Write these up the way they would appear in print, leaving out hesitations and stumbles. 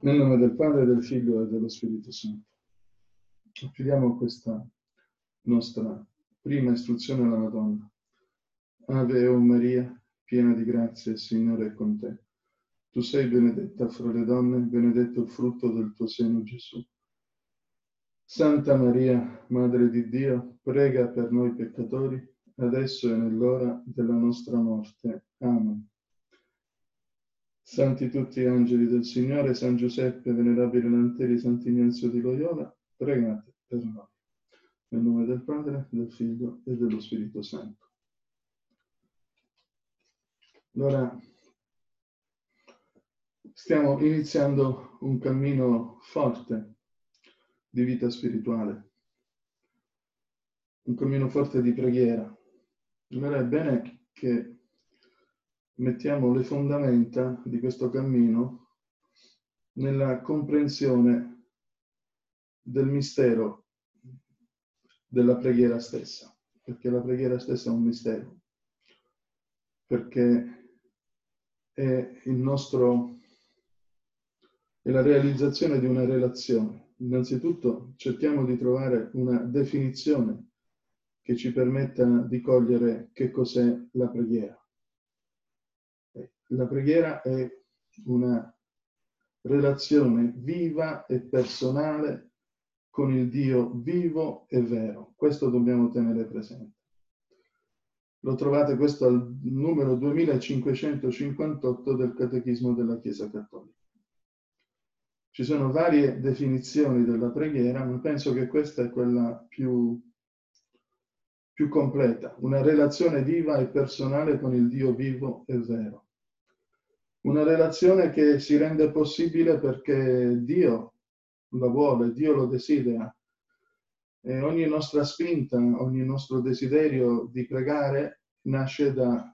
Nel nome del Padre, del Figlio e dello Spirito Santo. Affidiamo questa nostra prima istruzione alla Madonna. Ave o Maria, piena di grazia, il Signore è con te. Tu sei benedetta fra le donne, benedetto il frutto del tuo seno, Gesù. Santa Maria, Madre di Dio, prega per noi peccatori, adesso e nell'ora della nostra morte. Amen. Santi tutti gli angeli del Signore, San Giuseppe, venerabile Lanteri, Sant'Ignazio di Loyola, pregate per noi. Nel nome del Padre, del Figlio e dello Spirito Santo. Allora, stiamo iniziando un cammino forte di vita spirituale, un cammino forte di preghiera. Allora è bene che mettiamo le fondamenta di questo cammino nella comprensione del mistero della preghiera stessa, perché la preghiera stessa è un mistero, perché è la realizzazione di una relazione. Innanzitutto cerchiamo di trovare una definizione che ci permetta di cogliere che cos'è la preghiera. La preghiera è una relazione viva e personale con il Dio vivo e vero. Questo dobbiamo tenere presente. Lo trovate questo al numero 2558 del Catechismo della Chiesa Cattolica. Ci sono varie definizioni della preghiera, ma penso che questa è quella più completa. Una relazione viva e personale con il Dio vivo e vero. Una relazione che si rende possibile perché Dio la vuole, Dio lo desidera. E ogni nostra spinta, ogni nostro desiderio di pregare nasce dal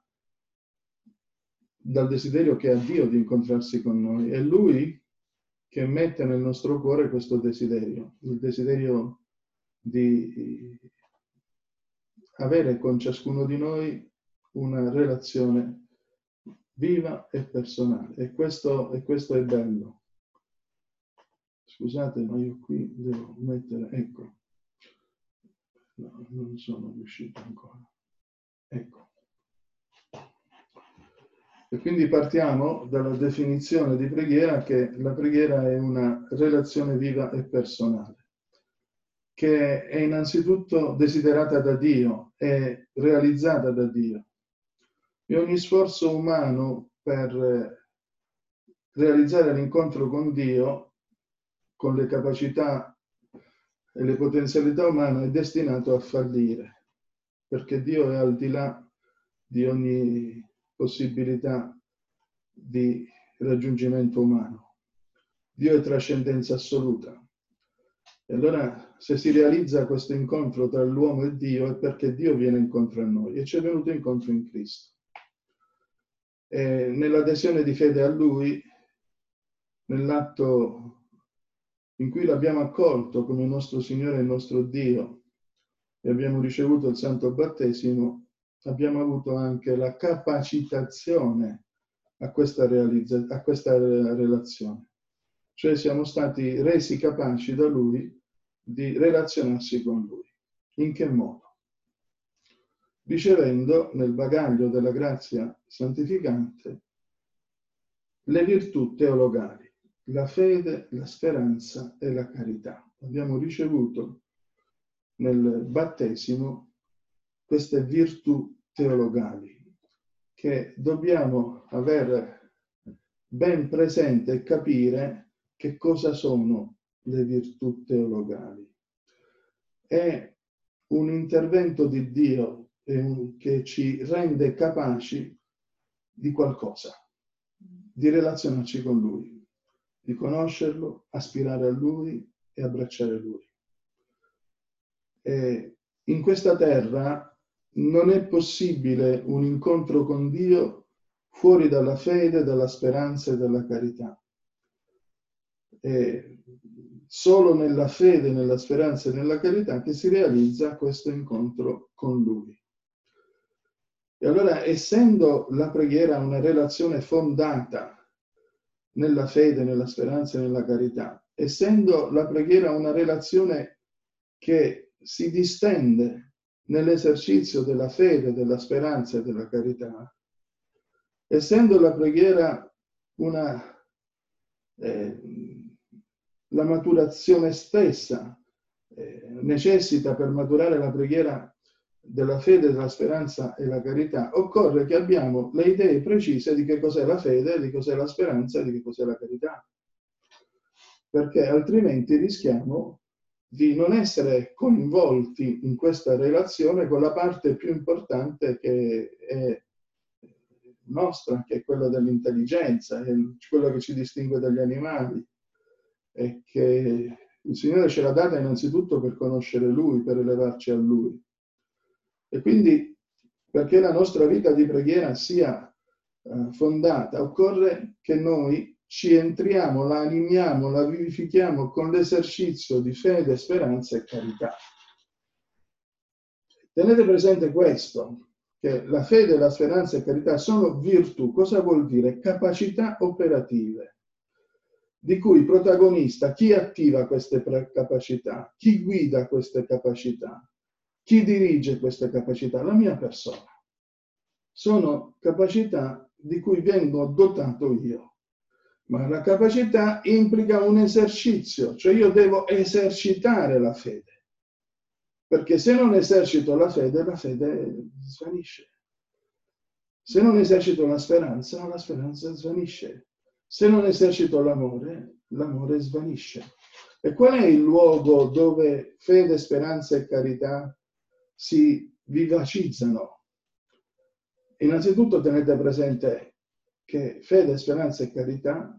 desiderio che ha Dio di incontrarsi con noi. È Lui che mette nel nostro cuore questo desiderio, il desiderio di avere con ciascuno di noi una relazione viva e personale. E questo è bello. Scusate, ma io qui devo mettere, ecco. No, non sono riuscito ancora. Ecco. E quindi partiamo dalla definizione di preghiera, che la preghiera è una relazione viva e personale, che è innanzitutto desiderata da Dio, è realizzata da Dio. E ogni sforzo umano per realizzare l'incontro con Dio, con le capacità e le potenzialità umane, è destinato a fallire, perché Dio è al di là di ogni possibilità di raggiungimento umano. Dio è trascendenza assoluta. E allora, se si realizza questo incontro tra l'uomo e Dio, è perché Dio viene incontro a noi e ci è venuto incontro in Cristo. E nell'adesione di fede a Lui, nell'atto in cui l'abbiamo accolto come nostro Signore e nostro Dio e abbiamo ricevuto il Santo Battesimo, abbiamo avuto anche la capacitazione a questa relazione. Cioè siamo stati resi capaci da Lui di relazionarsi con Lui. In che modo? Ricevendo nel bagaglio della grazia santificante le virtù teologali, la fede, la speranza e la carità. Abbiamo ricevuto nel battesimo queste virtù teologali che dobbiamo avere ben presente e capire che cosa sono le virtù teologali. È un intervento di Dio che ci rende capaci di qualcosa, di relazionarci con Lui, di conoscerlo, aspirare a Lui e abbracciare Lui. E in questa terra non è possibile un incontro con Dio fuori dalla fede, dalla speranza e dalla carità. È solo nella fede, nella speranza e nella carità che si realizza questo incontro con Lui. E allora, essendo la preghiera una relazione fondata nella fede, nella speranza e nella carità, essendo la preghiera una relazione che si distende nell'esercizio della fede, della speranza e della carità, essendo la preghiera la maturazione stessa necessita per maturare la preghiera della fede, della speranza e la carità, occorre che abbiamo le idee precise di che cos'è la fede, di cos'è la speranza e di che cos'è la carità, perché altrimenti rischiamo di non essere coinvolti in questa relazione con la parte più importante che è nostra, che è quella dell'intelligenza, è quello che ci distingue dagli animali, e che il Signore ce l'ha data innanzitutto per conoscere Lui, per elevarci a Lui. E quindi, perché la nostra vita di preghiera sia fondata, occorre che noi ci entriamo, la animiamo, la vivifichiamo con l'esercizio di fede, speranza e carità. Tenete presente questo, che la fede, la speranza e carità sono virtù. Cosa vuol dire? Capacità operative, di cui protagonista chi attiva queste capacità, chi guida queste capacità, chi dirige queste capacità? La mia persona. Sono capacità di cui vengo dotato io. Ma la capacità implica un esercizio, cioè io devo esercitare la fede. Perché se non esercito la fede svanisce. Se non esercito la speranza svanisce. Se non esercito l'amore svanisce. E qual è il luogo dove fede, speranza e carità si vivacizzano? Innanzitutto tenete presente che fede, speranza e carità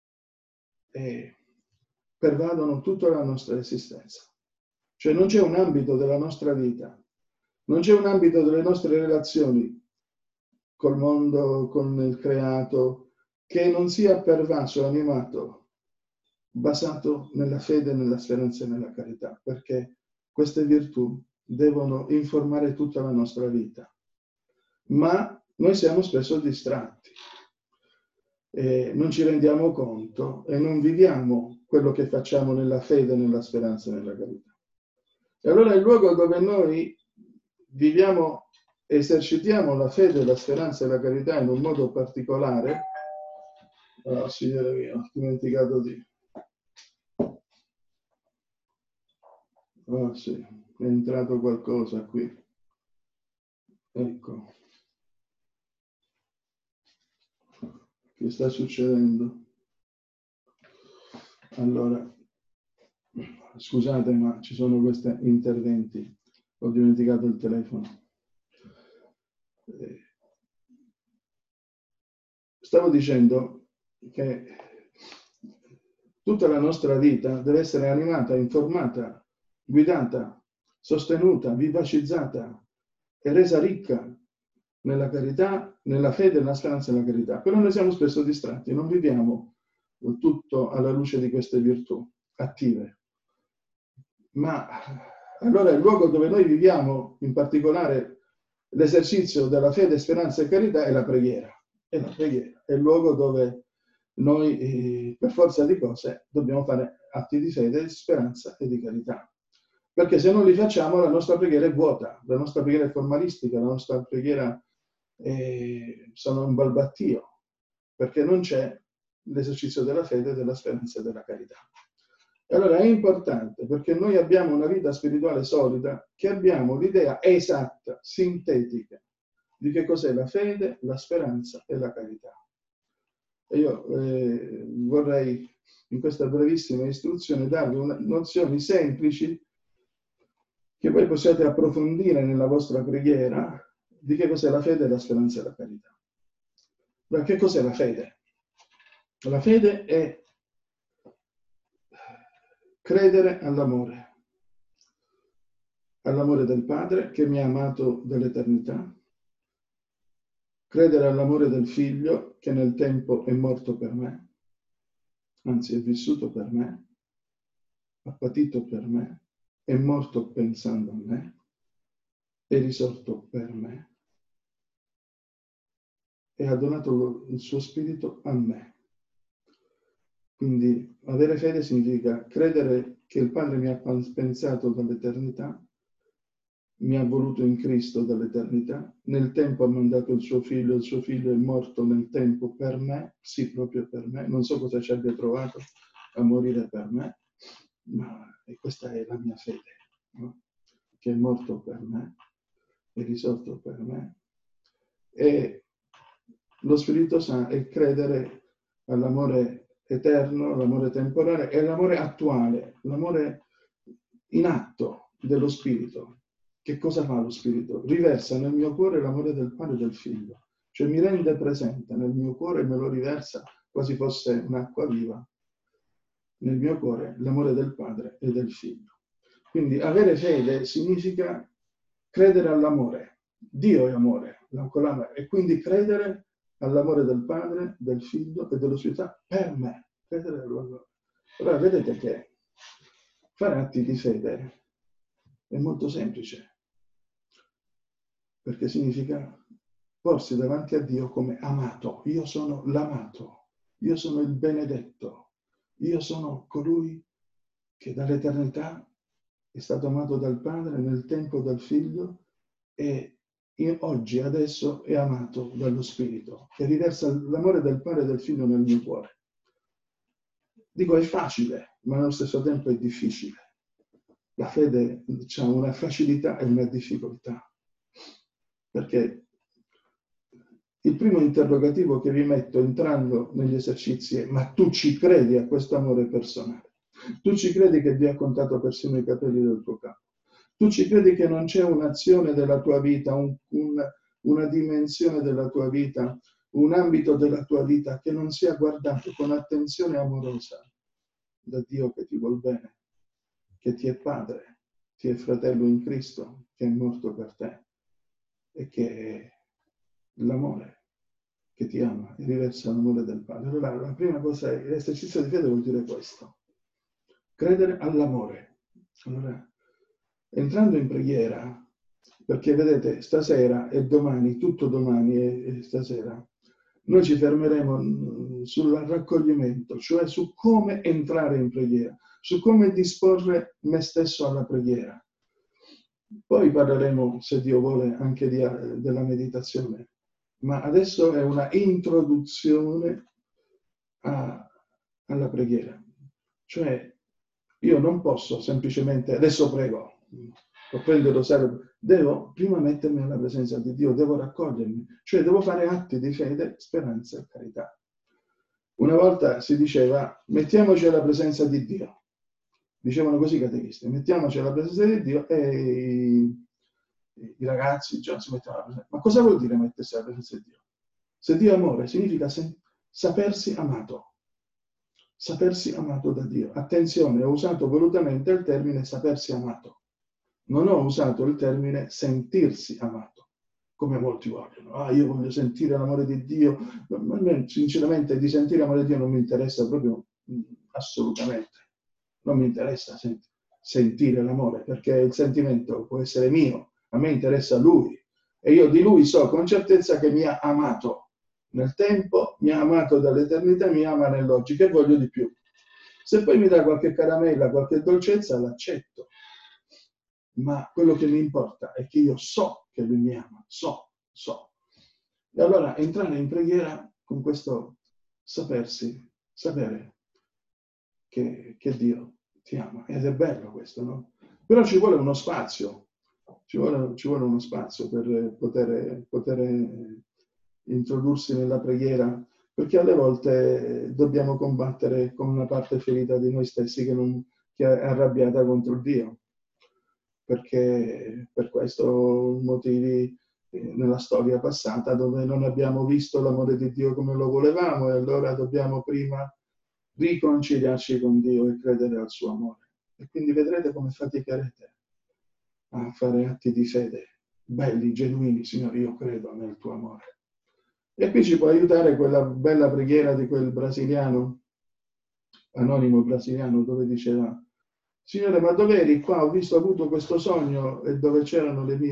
pervadono tutta la nostra esistenza. Cioè non c'è un ambito della nostra vita, non c'è un ambito delle nostre relazioni col mondo, con il creato, che non sia pervaso, animato, basato nella fede, nella speranza e nella carità, perché queste virtù devono informare tutta la nostra vita. Ma noi siamo spesso distratti, non ci rendiamo conto e non viviamo quello che facciamo nella fede, nella speranza e nella carità. E allora il luogo dove noi viviamo, esercitiamo la fede, la speranza e la carità in un modo particolare. Oh, Signore mio, ho dimenticato di... Oh sì, è entrato qualcosa qui. Ecco. Che sta succedendo? Allora, scusate, ma ci sono questi interventi. Ho dimenticato il telefono. Stavo dicendo che tutta la nostra vita deve essere animata, informata, guidata, sostenuta, vivacizzata e resa ricca nella carità, nella fede, nella speranza e nella carità. Però noi siamo spesso distratti, non viviamo tutto alla luce di queste virtù attive. Ma allora il luogo dove noi viviamo, in particolare l'esercizio della fede, speranza e carità, è la preghiera. È la preghiera, è il luogo dove noi, per forza di cose, dobbiamo fare atti di fede, di speranza e di carità. Perché se non li facciamo, la nostra preghiera è vuota, la nostra preghiera è formalistica, la nostra preghiera sono un balbattio, perché non c'è l'esercizio della fede, della speranza e della carità. E allora è importante, perché noi abbiamo una vita spirituale solida, che abbiamo l'idea esatta, sintetica, di che cos'è la fede, la speranza e la carità. E io vorrei, in questa brevissima istruzione, darvi nozioni semplici che voi possiate approfondire nella vostra preghiera di che cos'è la fede, la speranza e la carità. Ma che cos'è la fede? La fede è credere all'amore del Padre che mi ha amato dall'eternità, credere all'amore del Figlio che nel tempo è morto per me, anzi è vissuto per me, ha patito per me, è morto pensando a me, è risorto per me e ha donato il suo spirito a me. Quindi avere fede significa credere che il Padre mi ha pensato dall'eternità, mi ha voluto in Cristo dall'eternità, nel tempo ha mandato il suo figlio è morto nel tempo per me, sì, proprio per me, non so cosa ci abbia trovato a morire per me, ma questa è la mia fede, no? Che è morto per me, è risorto per me. E lo Spirito Santo è credere all'amore eterno, all'amore temporale e all'amore attuale, l'amore in atto dello Spirito. Che cosa fa lo Spirito? Riversa nel mio cuore l'amore del Padre e del Figlio, cioè mi rende presente nel mio cuore e me lo riversa quasi fosse un'acqua viva, nel mio cuore l'amore del Padre e del Figlio. Quindi avere fede significa credere all'amore. Dio è amore, e quindi credere all'amore del Padre, del Figlio e dello Spirito per me. Credere all'amore. Allora vedete che fare atti di fede è molto semplice, perché significa porsi davanti a Dio come amato. Io sono l'amato, io sono il benedetto, io sono colui che dall'eternità è stato amato dal Padre, nel tempo dal Figlio e oggi, adesso, è amato dallo Spirito, che riversa l'amore del Padre e del Figlio nel mio cuore. Dico, è facile, ma allo stesso tempo è difficile. La fede ha una facilità e una difficoltà. Perché il primo interrogativo che vi metto entrando negli esercizi è: ma tu ci credi a questo amore personale? Tu ci credi che Dio ha contato persino i capelli del tuo capo? Tu ci credi che non c'è un'azione della tua vita, una dimensione della tua vita, un ambito della tua vita che non sia guardato con attenzione amorosa da Dio che ti vuol bene, che ti è padre, ti è fratello in Cristo, che è morto per te e che è l'amore che ti ama e riversa l'amore del Padre. Allora, la prima cosa è l'esercizio di fede, vuol dire questo: credere all'amore. Allora, entrando in preghiera, perché vedete, stasera e domani, tutto domani e stasera, noi ci fermeremo sul raccoglimento, cioè su come entrare in preghiera, su come disporre me stesso alla preghiera. Poi parleremo, se Dio vuole, anche della meditazione, ma adesso è una introduzione alla preghiera. Cioè, io non posso semplicemente, adesso prego, lo prendo il rosario, devo prima mettermi alla presenza di Dio, devo raccogliermi, cioè devo fare atti di fede, speranza e carità. Una volta si diceva: mettiamoci alla presenza di Dio. Dicevano così i catechisti: mettiamoci alla presenza di Dio, e i ragazzi già si mettevano alla presenza. Ma cosa vuol dire mettersi alla presenza di Dio? Se Dio è amore, significa sapersi amato. Sapersi amato da Dio. Attenzione, ho usato volutamente il termine sapersi amato. Non ho usato il termine sentirsi amato, come molti vogliono. Io voglio sentire l'amore di Dio. Sinceramente, di sentire l'amore di Dio non mi interessa proprio assolutamente. Non mi interessa sentire l'amore, perché il sentimento può essere mio, a me interessa Lui. E io di Lui so con certezza che mi ha amato nel tempo, mi ha amato dall'eternità, mi ama nell'oggi. Che voglio di più? Se poi mi dà qualche caramella, qualche dolcezza, l'accetto. Ma quello che mi importa è che io so che Lui mi ama, so. E allora entrare in preghiera con questo sapere che Dio ti ama. Ed è bello questo, no? Però ci vuole uno spazio, ci vuole uno spazio per poter introdursi nella preghiera, perché alle volte dobbiamo combattere con una parte ferita di noi stessi che è arrabbiata contro Dio. Perché per questo motivi nella storia passata, dove non abbiamo visto l'amore di Dio come lo volevamo, e allora dobbiamo prima riconciliarci con Dio e credere al suo amore. E quindi vedrete come faticherete a fare atti di fede belli, genuini. Signore, io credo nel tuo amore. E qui ci può aiutare quella bella preghiera di quel brasiliano, anonimo brasiliano, dove diceva: Signore, ma dov'eri? Qua ho avuto questo sogno, e dove c'erano le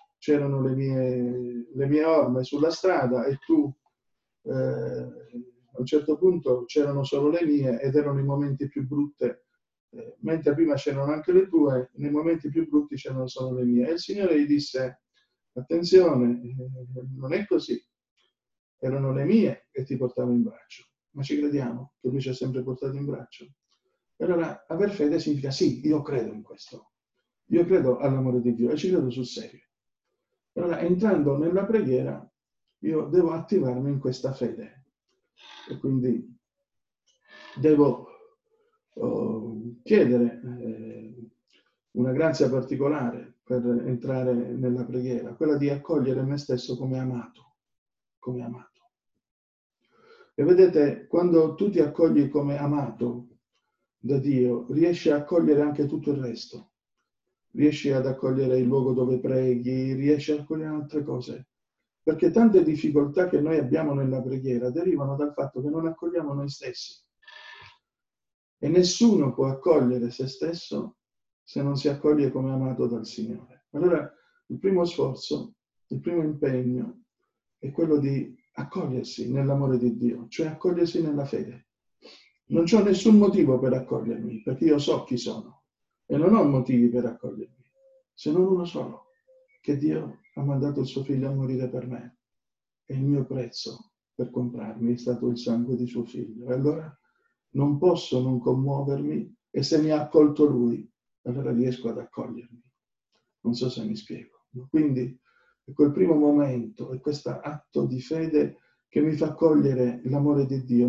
mie orme sulla strada, e tu A un certo punto c'erano solo le mie ed erano i momenti più brutti, mentre prima c'erano anche le tue, nei momenti più brutti c'erano solo le mie. E il Signore gli disse, attenzione, non è così, erano le mie che ti portavo in braccio, ma ci crediamo che Lui ci ha sempre portato in braccio? Allora, aver fede significa sì, io credo in questo, io credo all'amore di Dio e ci credo sul serio. Allora, entrando nella preghiera, io devo attivarmi in questa fede e quindi devo chiedere una grazia particolare per entrare nella preghiera, quella di accogliere me stesso come amato, come amato. E vedete, quando tu ti accogli come amato da Dio, riesci a accogliere anche tutto il resto. Riesci ad accogliere il luogo dove preghi, riesci ad accogliere altre cose. Perché tante difficoltà che noi abbiamo nella preghiera derivano dal fatto che non accogliamo noi stessi. E nessuno può accogliere se stesso se non si accoglie come amato dal Signore. Allora, il primo sforzo, il primo impegno è quello di accogliersi nell'amore di Dio, cioè accogliersi nella fede. Non c'ho nessun motivo per accogliermi, perché io so chi sono e non ho motivi per accogliermi, se non uno solo, che Dio ha mandato il suo figlio a morire per me e il mio prezzo per comprarmi è stato il sangue di suo figlio. E allora non posso non commuovermi e se mi ha accolto lui, allora riesco ad accogliermi. Non so se mi spiego. Quindi è quel primo momento, è questo atto di fede che mi fa cogliere l'amore di Dio,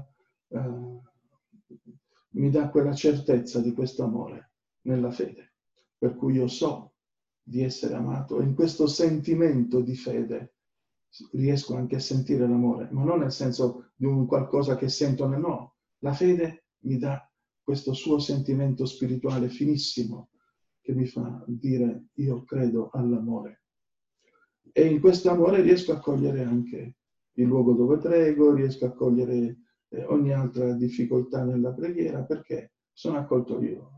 mi dà quella certezza di questo amore nella fede, per cui io so di essere amato e in questo sentimento di fede riesco anche a sentire l'amore, ma non nel senso di un qualcosa che sento, no. La fede mi dà questo suo sentimento spirituale finissimo che mi fa dire io credo all'amore. E in questo amore riesco a cogliere anche il luogo dove prego, riesco a cogliere ogni altra difficoltà nella preghiera perché sono accolto io.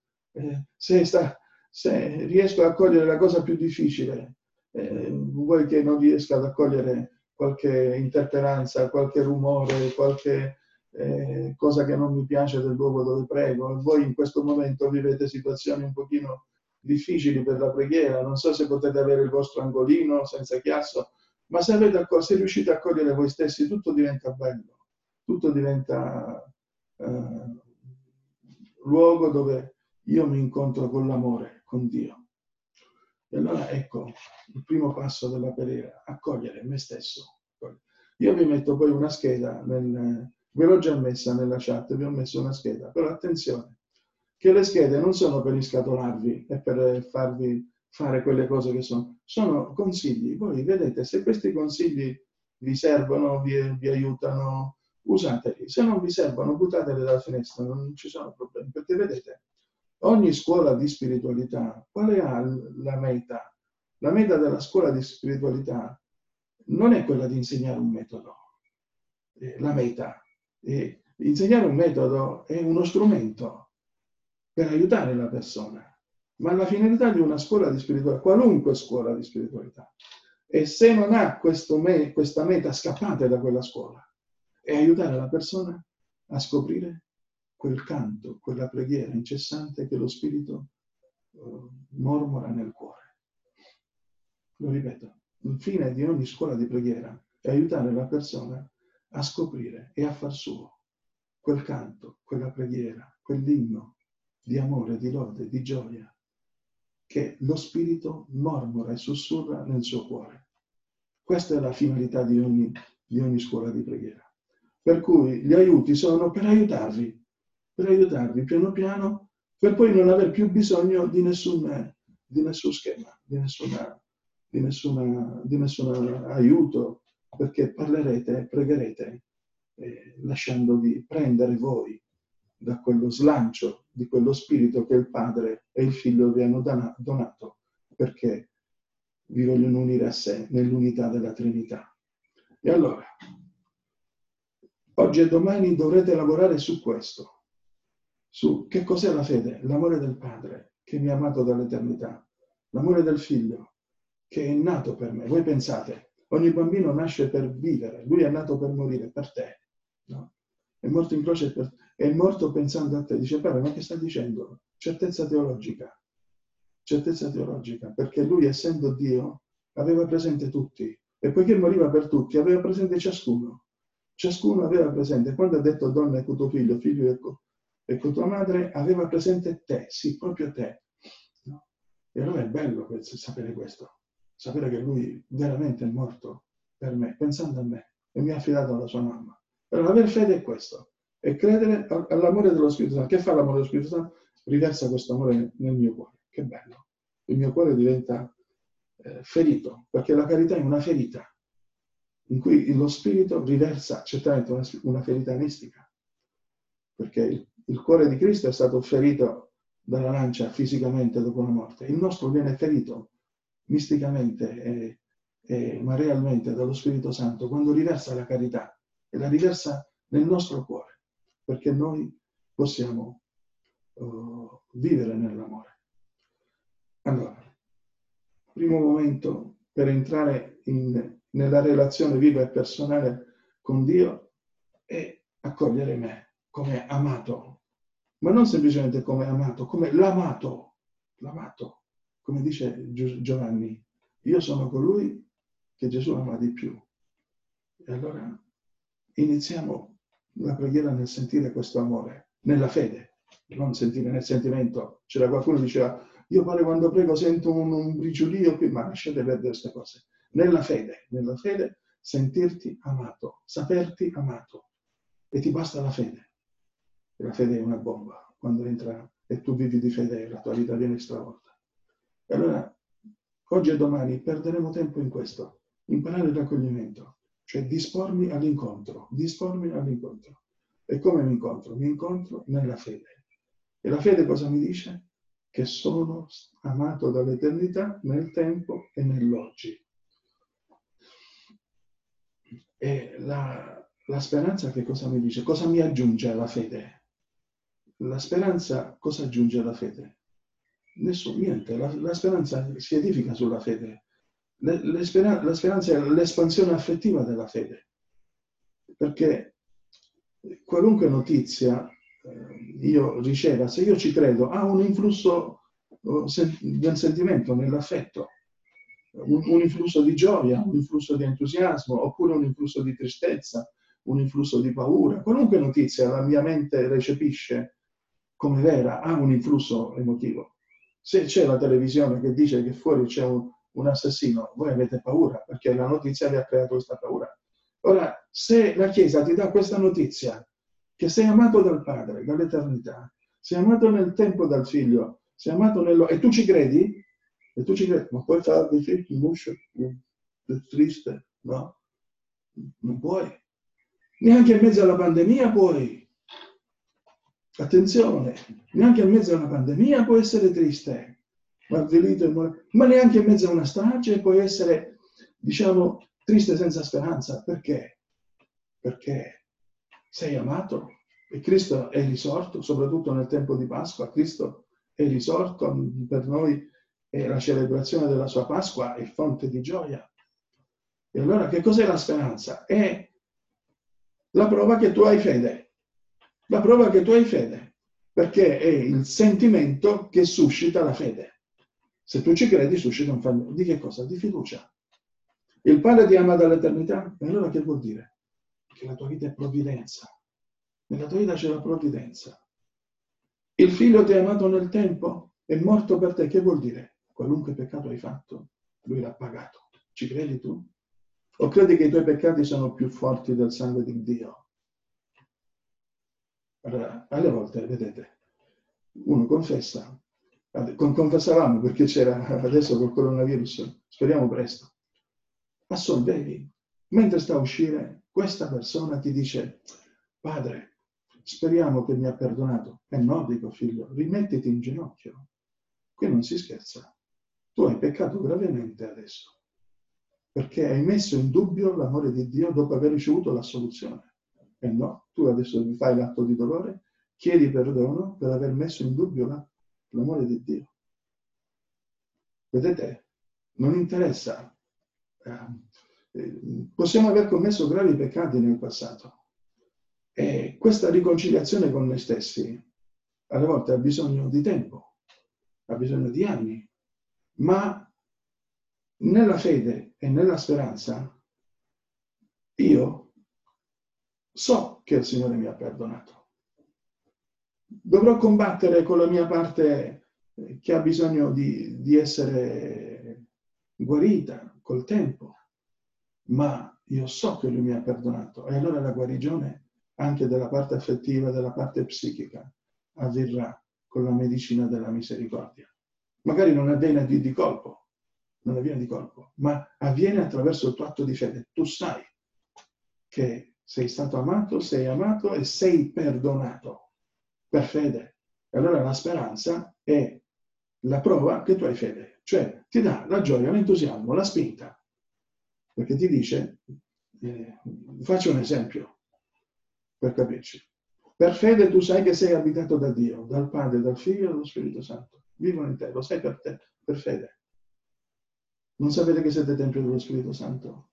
Se riesco a cogliere la cosa più difficile, vuoi che non riesca ad accogliere qualche interferenza, qualche rumore, qualche cosa che non mi piace del luogo dove prego. Voi in questo momento vivete situazioni un pochino difficili per la preghiera, non so se potete avere il vostro angolino senza chiasso, ma se riuscite a cogliere voi stessi, tutto diventa bello, tutto diventa luogo dove io mi incontro con l'amore, con Dio. E allora ecco il primo passo della preghiera, accogliere me stesso. Io vi metto poi una scheda, ve l'ho già messa nella chat, vi ho messo una scheda, però attenzione, che le schede non sono per riscatolarvi e per farvi fare quelle cose che sono consigli. Voi vedete, se questi consigli vi servono, vi aiutano, usateli. Se non vi servono, buttateli dalla finestra, non ci sono problemi. Perché vedete, ogni scuola di spiritualità, quale ha la meta? La meta della scuola di spiritualità non è quella di insegnare un metodo. La meta. Insegnare un metodo è uno strumento per aiutare la persona. Ma la finalità di una scuola di spiritualità, qualunque scuola di spiritualità, e se non ha questa meta, scappate da quella scuola e aiutare la persona a scoprire quel canto, quella preghiera incessante che lo Spirito mormora nel cuore. Lo ripeto, il fine di ogni scuola di preghiera è aiutare la persona a scoprire e a far suo quel canto, quella preghiera, quell'inno di amore, di lode, di gioia che lo Spirito mormora e sussurra nel suo cuore. Questa è la finalità di ogni scuola di preghiera. Per cui gli aiuti sono per aiutarvi piano piano, per poi non aver più bisogno di nessun schema, di nessun aiuto, perché parlerete, pregherete, lasciandovi prendere voi da quello slancio di quello spirito che il Padre e il Figlio vi hanno donato, perché vi vogliono unire a sé nell'unità della Trinità. E allora, oggi e domani dovrete lavorare su questo, su che cos'è la fede, l'amore del Padre che mi ha amato dall'eternità, l'amore del Figlio che è nato per me. Voi pensate, ogni bambino nasce per vivere, lui è nato per morire per te. no? È morto in croce, è morto pensando a te. Dice, Padre, ma che sta dicendo? Certezza teologica, perché lui, essendo Dio, aveva presente tutti, e poiché moriva per tutti, aveva presente ciascuno. Ciascuno aveva presente. Quando ha detto donna ecco tuo figlio, figlio ecco tua madre, aveva presente te, sì, proprio te. No? E allora è bello sapere questo, sapere che lui veramente è morto per me, pensando a me, e mi ha affidato alla sua mamma. Allora, avere fede è questo, e credere all'amore dello Spirito Santo. Che fa l'amore dello Spirito Santo? Riversa questo amore nel mio cuore. Che bello. Il mio cuore diventa ferito, perché la carità è una ferita, in cui lo Spirito riversa certamente una ferita mistica, perché il cuore di Cristo è stato ferito dalla lancia fisicamente dopo la morte. Il nostro viene ferito misticamente, ma realmente dallo Spirito Santo, quando riversa la carità, e la riversa nel nostro cuore, perché noi possiamo vivere nell'amore. Allora, primo momento per entrare nella relazione viva e personale con Dio è accogliere me come amato, ma non semplicemente come amato, come l'amato, come dice Giovanni, io sono colui che Gesù ama di più. E allora iniziamo la preghiera nel sentire questo amore, nella fede, non sentire nel sentimento. C'era qualcuno che diceva, io pare quando prego sento un briciolio qui, ma lasciate perdere queste cose. Nella fede, sentirti amato, saperti amato. E ti basta la fede. E la fede è una bomba. Quando entra e tu vivi di fede, la tua vita viene stravolta. E allora, oggi e domani perderemo tempo in questo. Imparare il raccoglimento, cioè dispormi all'incontro. E come mi incontro? Mi incontro nella fede. E la fede cosa mi dice? Che sono amato dall'eternità nel tempo e nell'oggi. E la speranza che cosa mi dice? Cosa mi aggiunge alla fede? La speranza cosa aggiunge alla fede? Niente. La speranza si edifica sulla fede. La speranza è l'espansione affettiva della fede. Perché qualunque notizia io riceva, se io ci credo, ha un influsso del sentimento, nell'affetto. Un influsso di gioia, un influsso di entusiasmo, oppure un influsso di tristezza, un influsso di paura. Qualunque notizia la mia mente recepisce come vera, ha un influsso emotivo. Se c'è la televisione che dice che fuori c'è un assassino, voi avete paura, perché la notizia vi ha creato questa paura. Ora, se la Chiesa ti dà questa notizia, che sei amato dal Padre, dall'eternità, sei amato nel tempo dal Figlio, sei amato e tu ci credi? E tu ci credi, ma puoi fare dei film in uscio? È triste, no? Non puoi. Neanche in mezzo alla pandemia puoi. Attenzione, neanche in mezzo a una pandemia puoi essere triste, ma neanche in mezzo a una strage puoi essere, diciamo, triste senza speranza. Perché? Perché sei amato e Cristo è risorto, soprattutto nel tempo di Pasqua. Cristo è risorto, per noi è la celebrazione della sua Pasqua, è fonte di gioia. E allora che cos'è la speranza? È la prova che tu hai fede. La prova che tu hai fede, perché è il sentimento che suscita la fede. Se tu ci credi, suscita un fallimento. Di che cosa? Di fiducia. Il Padre ti ama dall'eternità? E allora che vuol dire? Che la tua vita è provvidenza. Nella tua vita c'è la provvidenza. Il Figlio ti ha amato nel tempo? È morto per te. Che vuol dire? Qualunque peccato hai fatto, Lui l'ha pagato. Ci credi tu? O credi che i tuoi peccati sono più forti del sangue di Dio? Allora, alle volte, vedete, uno confessa, confessavamo perché c'era adesso col coronavirus, speriamo presto, assolvevi. Mentre sta a uscire, questa persona ti dice, padre, speriamo che mi ha perdonato. E no, dico figlio, rimettiti in ginocchio. Qui non si scherza. Tu hai peccato gravemente adesso, perché hai messo in dubbio l'amore di Dio dopo aver ricevuto l'assoluzione. E no, tu adesso fai l'atto di dolore, chiedi perdono per aver messo in dubbio l'amore di Dio. Vedete? Non interessa. Possiamo aver commesso gravi peccati nel passato, E questa riconciliazione con noi stessi alle volte ha bisogno di tempo, ha bisogno di anni, ma nella fede e nella speranza io so che il Signore mi ha perdonato. Dovrò combattere con la mia parte che ha bisogno di essere guarita col tempo, ma io so che Lui mi ha perdonato e allora la guarigione anche della parte affettiva, della parte psichica, avverrà con la medicina della misericordia. Magari non avviene di colpo, non avviene di colpo, ma avviene attraverso il tuo atto di fede. Tu sai che sei stato amato, sei amato e sei perdonato per fede. E allora la speranza è la prova che tu hai fede, cioè ti dà la gioia, l'entusiasmo, la spinta, perché ti dice, faccio un esempio per capirci. Per fede tu sai che sei abitato da Dio, dal Padre, dal Figlio e dallo Spirito Santo. Vivono in te, lo sai per te, per fede. Non sapete che siete tempio dello Spirito Santo?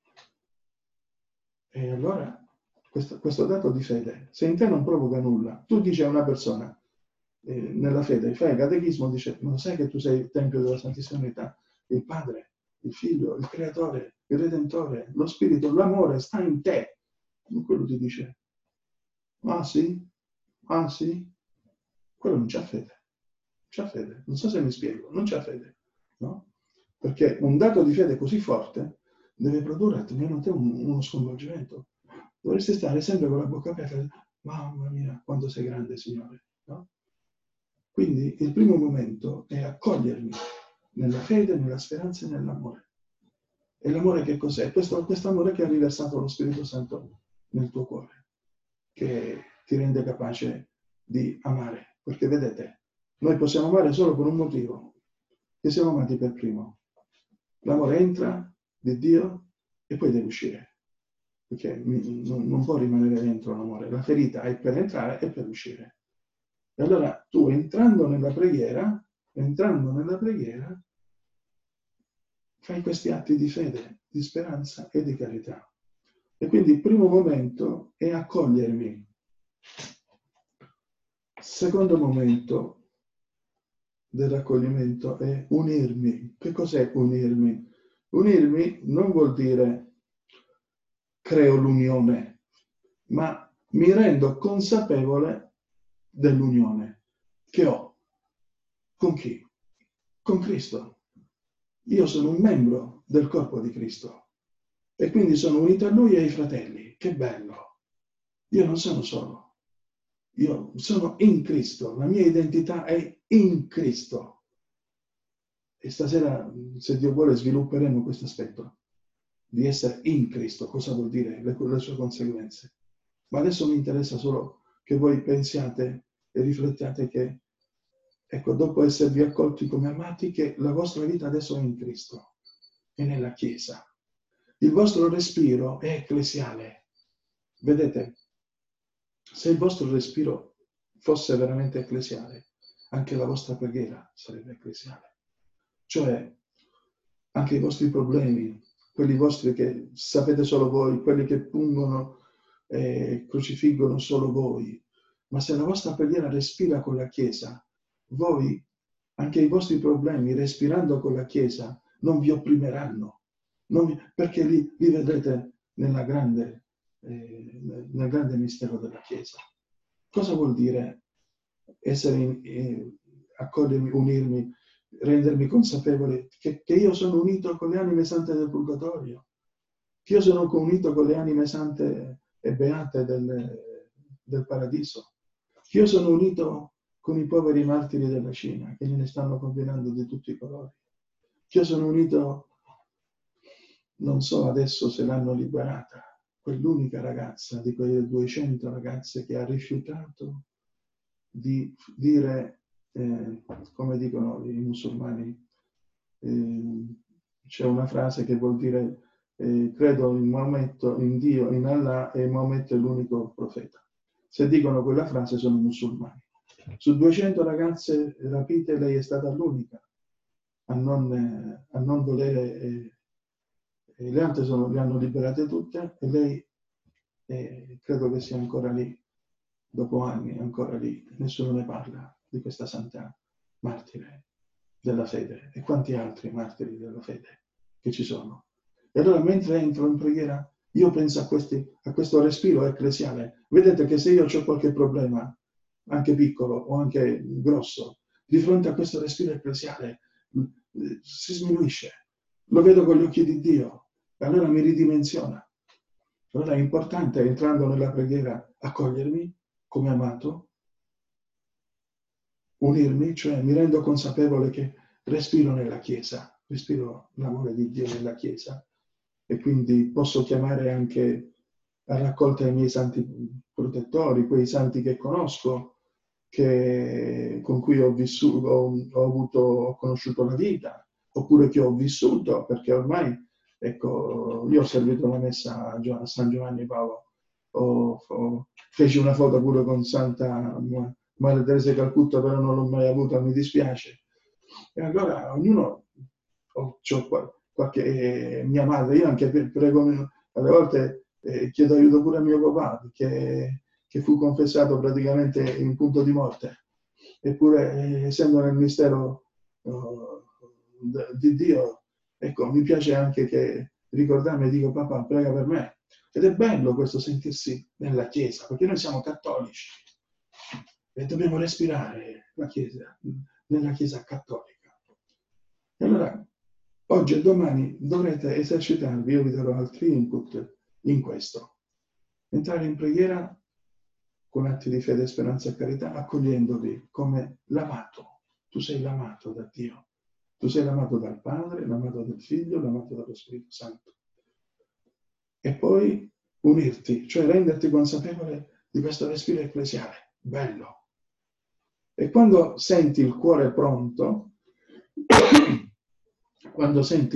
E allora questo dato di fede, se in te non provoca nulla, tu dici a una persona nella fede, fai il catechismo, dice, ma lo sai che tu sei il tempio della Santissima Trinità? Il Padre, il Figlio, il Creatore, il Redentore, lo Spirito, l'amore sta in te. E quello ti dice, ah sì? Ah sì? Quello non c'ha fede. C'ha fede. Non so se mi spiego, non c'ha fede. No? Perché un dato di fede così forte deve produrre attorno a te uno sconvolgimento. Dovresti stare sempre con la bocca aperta. Mamma mia, quanto sei grande, Signore. No? Quindi il primo momento è accogliermi nella fede, nella speranza e nell'amore. E l'amore che cos'è? Questo amore che ha riversato lo Spirito Santo nel tuo cuore, che ti rende capace di amare. Perché vedete, noi possiamo amare solo per un motivo, che siamo amati per primo. L'amore entra di Dio e poi deve uscire, perché non può rimanere dentro l'amore. La ferita è per entrare e per uscire. E allora tu entrando nella preghiera, fai questi atti di fede, di speranza e di carità. E quindi il primo momento è accogliermi. Secondo momento dell'accoglimento è unirmi. Che cos'è unirmi? Unirmi non vuol dire creo l'unione, ma mi rendo consapevole dell'unione che ho. Con chi? Con Cristo. Io sono un membro del corpo di Cristo e quindi sono unito a Lui e ai fratelli. Che bello! Io non sono solo. Io sono in Cristo, la mia identità è in Cristo. E stasera, se Dio vuole, svilupperemo questo aspetto di essere in Cristo. Cosa vuol dire? Le sue conseguenze. Ma adesso mi interessa solo che voi pensiate e riflettiate che, ecco, dopo esservi accolti come amati, che la vostra vita adesso è in Cristo, è nella Chiesa. Il vostro respiro è ecclesiale. Vedete? Se il vostro respiro fosse veramente ecclesiale, anche la vostra preghiera sarebbe ecclesiale. Cioè, anche i vostri problemi, quelli vostri che sapete solo voi, quelli che pungono e crocifiggono solo voi, ma se la vostra preghiera respira con la Chiesa, voi, anche i vostri problemi, respirando con la Chiesa, non vi opprimeranno, perché li vedrete nel grande mistero della Chiesa. Cosa vuol dire accogliermi, unirmi, rendermi consapevole che io sono unito con le anime sante del Purgatorio, che io sono unito con le anime sante e beate del Paradiso, che io sono unito con i poveri martiri della Cina, che ne stanno combinando di tutti i colori, che io sono unito, non so adesso se l'hanno liberata, quell'unica ragazza di quelle 200 ragazze che ha rifiutato di dire, come dicono i musulmani, c'è una frase che vuol dire credo in Maometto, in Dio, in Allah e Maometto è l'unico profeta. Se dicono quella frase sono musulmani. Su 200 ragazze rapite lei è stata l'unica a non volere, le altre le hanno liberate tutte e lei credo che sia ancora lì dopo anni ancora lì, nessuno ne parla di questa santa martire della fede e quanti altri martiri della fede che ci sono. E allora mentre entro in preghiera io penso a questo respiro ecclesiale. Vedete che se io ho qualche problema, anche piccolo o anche grosso, di fronte a questo respiro ecclesiale si sminuisce. Lo vedo con gli occhi di Dio e allora mi ridimensiona. Allora è importante, entrando nella preghiera, accogliermi come amato, unirmi, cioè mi rendo consapevole che respiro nella Chiesa, respiro l'amore di Dio nella Chiesa e quindi posso chiamare anche a raccolta i miei santi protettori, quei santi che conosco, con cui ho conosciuto la vita, oppure che ho vissuto, perché ormai, ecco, io ho servito la messa a San Giovanni Paolo, feci una foto pure con Santa Maria Teresa di Calcutta, però non l'ho mai avuta, mi dispiace. E allora ognuno, qualche mia madre, io anche prego, alle volte chiedo aiuto pure a mio papà, che fu confessato praticamente in punto di morte, eppure essendo nel mistero di Dio, ecco, mi piace anche che ricordarmi e dico papà prega per me, ed è bello questo sentirsi nella Chiesa, perché noi siamo cattolici e dobbiamo respirare la Chiesa, nella Chiesa cattolica. E allora oggi e domani dovrete esercitarvi, io vi darò altri input in questo. Entrare in preghiera con atti di fede, speranza e carità, accogliendovi come l'amato. Tu sei l'amato da Dio. Tu sei l'amato dal Padre, l'amato del Figlio, l'amato dallo Spirito Santo. E poi unirti, cioè renderti consapevole di questo respiro ecclesiale. Bello. E quando senti il cuore pronto, quando senti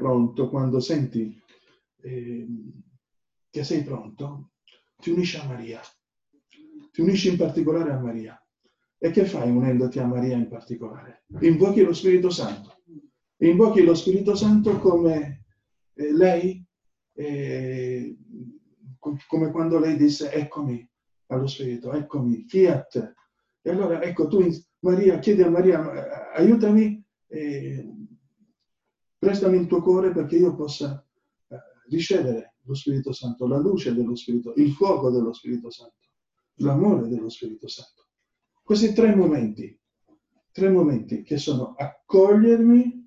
che sei pronto, ti unisci a Maria. Ti unisci in particolare a Maria. E che fai unendoti a Maria in particolare? Invochi lo Spirito Santo. Invochi lo Spirito Santo come lei, come quando lei disse eccomi allo Spirito, eccomi, fiat. E allora ecco tu, Maria, chiedi a Maria, aiutami, prestami il tuo cuore perché io possa ricevere lo Spirito Santo, la luce dello Spirito, il fuoco dello Spirito Santo, l'amore dello Spirito Santo. Questi tre momenti che sono accogliermi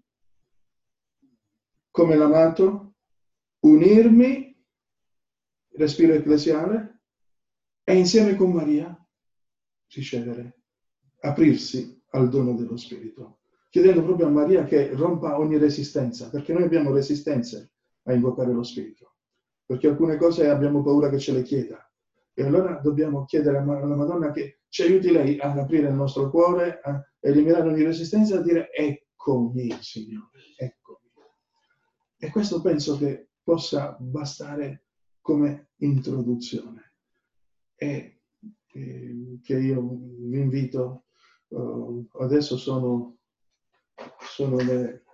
come l'amato, unirmi, respiro ecclesiale, e insieme con Maria ricevere, aprirsi al dono dello Spirito, chiedendo proprio a Maria che rompa ogni resistenza, perché noi abbiamo resistenze a invocare lo Spirito, perché alcune cose abbiamo paura che ce le chieda. E allora dobbiamo chiedere alla Madonna che ci aiuti lei ad aprire il nostro cuore, a eliminare ogni resistenza e a dire eccomi, Signore, eccomi. E questo penso che possa bastare come introduzione. E che io vi invito, adesso sono le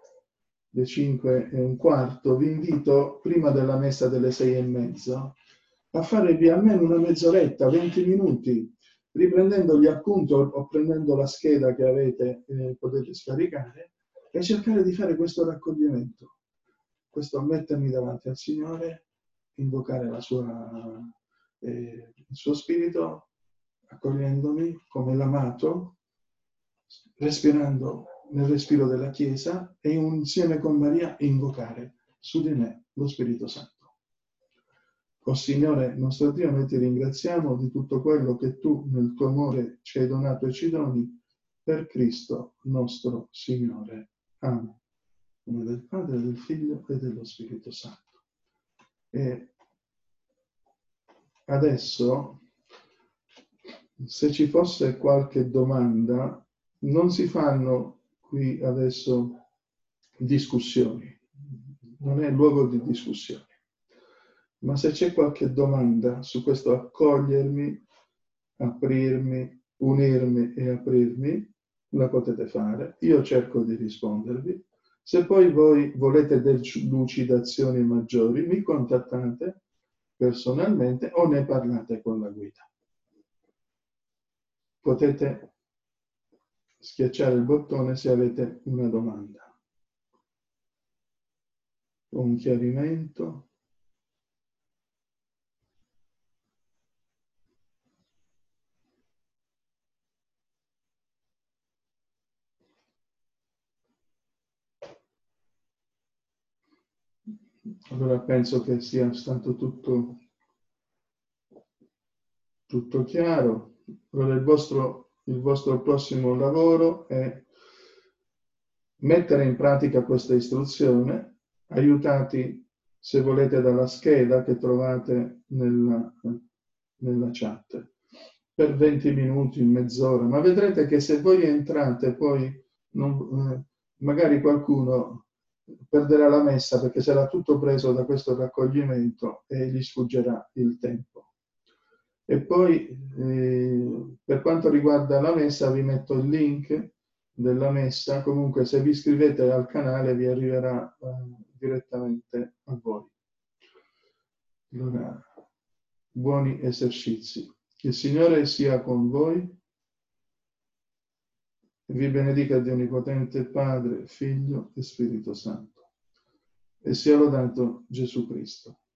5:15, vi invito prima della messa delle 6:30 a farevi almeno una mezz'oretta, 20 minuti, riprendendo gli appunti o prendendo la scheda che avete, potete scaricare, e cercare di fare questo raccoglimento, questo mettermi davanti al Signore, invocare il suo Spirito, accogliendomi come l'amato, respirando nel respiro della Chiesa e insieme con Maria invocare su di me lo Spirito Santo. O Signore nostro Dio, noi ti ringraziamo di tutto quello che tu nel tuo amore ci hai donato e ci doni per Cristo nostro Signore. Amen. In nome del Padre, del Figlio e dello Spirito Santo. E adesso, se ci fosse qualche domanda, non si fanno qui adesso discussioni, non è luogo di discussione. Ma se c'è qualche domanda su questo accogliermi, aprirmi, unirmi e aprirmi, la potete fare. Io cerco di rispondervi. Se poi voi volete delucidazioni maggiori, mi contattate personalmente o ne parlate con la guida. potete schiacciare il bottone se avete una domanda o un chiarimento. Allora penso che sia stato tutto chiaro. Allora il vostro prossimo lavoro è mettere in pratica questa istruzione, aiutati, se volete, dalla scheda che trovate nella chat, per 20 minuti, mezz'ora. Ma vedrete che se voi entrate, poi magari qualcuno perderà la messa perché sarà tutto preso da questo raccoglimento e gli sfuggerà il tempo. E poi, per quanto riguarda la messa, vi metto il link della messa. Comunque, se vi iscrivete al canale vi arriverà direttamente a voi. Allora, buoni esercizi. Il Signore sia con voi e vi benedica Dio Onnipotente, Padre, Figlio e Spirito Santo. E sia lodato Gesù Cristo.